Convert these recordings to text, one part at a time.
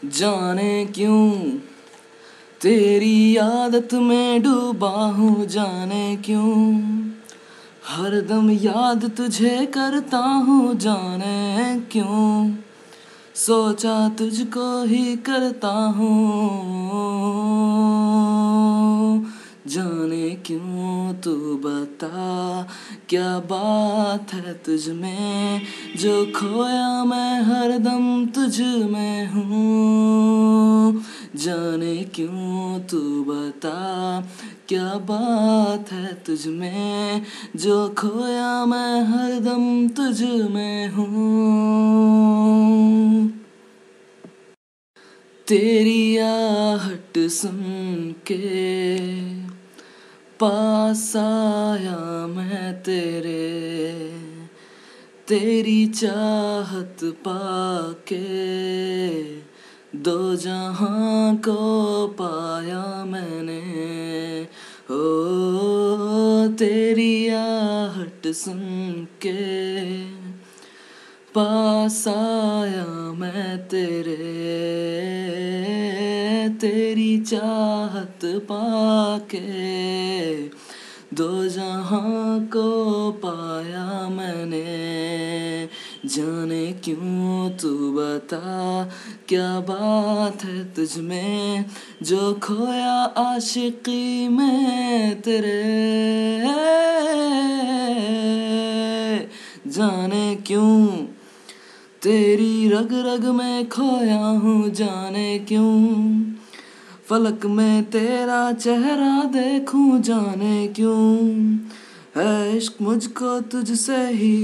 जाने क्यों तेरी आदत में डूबा हूँ, जाने क्यों हरदम याद तुझे करता हूँ, जाने क्यों सोचा तुझको ही करता हूँ, जाने क्यों तू बता क्या बात है तुझ में जो खोया मैं हरदम तुझ में हूँ, जाने क्यों तू बता क्या बात है तुझ में जो खोया मैं हरदम तुझ में हूँ। तेरी आहट सुन के पास आया मैं तेरी चाहत पाके दो जहां को पाया मैंने। ओ तेरी आहट सुन के पास आया मैं तेरी चाहत पाके दो जहां को पाया मैंने, जाने क्यों तू बता क्या बात है तुझ में जो खोया आशिकी में जाने क्यों तेरी रग रग में खोया हूँ, जाने क्यों फलक में तेरा चेहरा देखूं, जाने क्यों है इश्क मुझको तुझसे ही,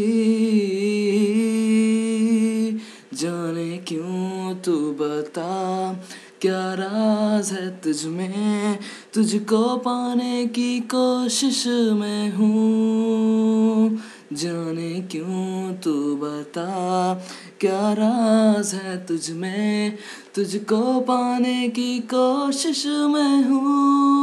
जाने क्यों तू बता क्या राज है तुझ में तुझको पाने की कोशिश में हूँ, जाने क्यों तू बता क्या राज है तुझ में तुझको पाने की कोशिश में हूँ।